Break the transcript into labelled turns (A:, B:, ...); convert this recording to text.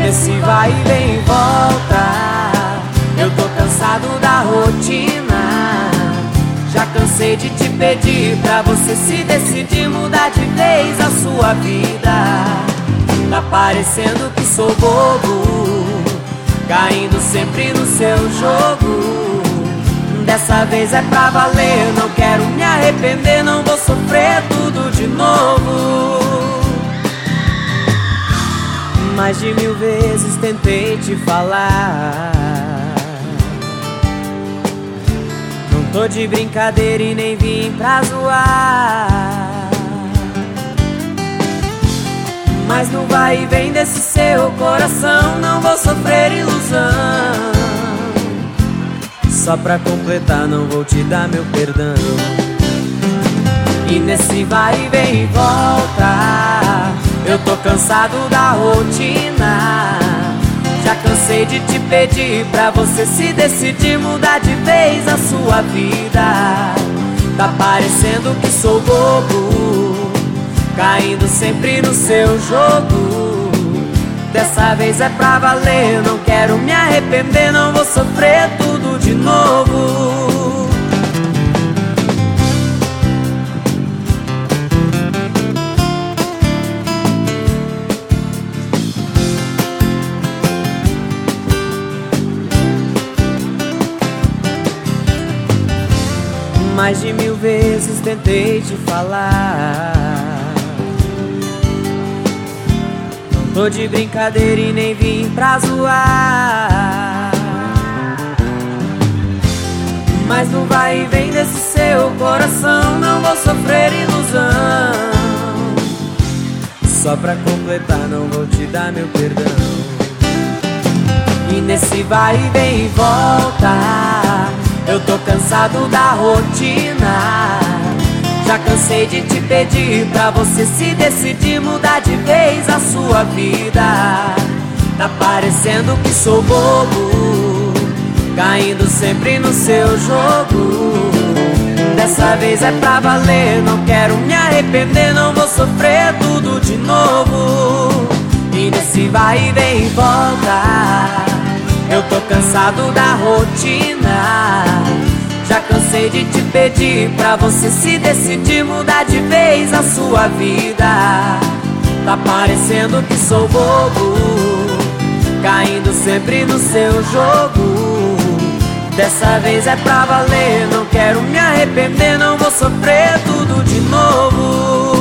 A: nesse vai e vem e volta. Eu tô cansado da rotina. Já cansei de te pedir pra você se decidir mudar de vez a sua vida. Tá parecendo que sou bobo, caindo sempre no seu jogo. Dessa vez é pra valer, não quero me arrepender, não vou sofrer tudo de novo. Mais de 1000 vezes tentei te falar, não tô de brincadeira e nem vim pra zoar. Mas no vai e vem desse seu coração não vou sofrer ilusão. Só pra completar não vou te dar meu perdão. E nesse vai e vem e volta, eu tô cansado da rotina. Já cansei de te pedir pra você se decidir mudar de vez a sua vida. Tá parecendo que sou bobo, caindo sempre no seu jogo. Dessa vez é pra valer, não quero me arrepender, não vou sofrer tudo de novo. Mais de 1000 vezes tentei te falar, não tô de brincadeira e nem vim pra zoar. Mas no vai e vem desse seu coração não vou sofrer ilusão. Só pra completar não vou te dar meu perdão. E nesse vai e vem e volta, eu tô cansado da rotina. Já cansei de te pedir pra você se decidir mudar de vez a sua vida. Tá parecendo que sou bobo, caindo sempre no seu jogo. Dessa vez é pra valer, não quero me arrepender, não vou sofrer tudo de novo. E nesse vai e vem e volta, eu tô cansado da rotina. Já cansei de te pedir pra você se decidir mudar de vez a sua vida. Tá parecendo que sou bobo, caindo sempre no seu jogo. Dessa vez é pra valer, não quero me arrepender, não vou sofrer tudo de novo.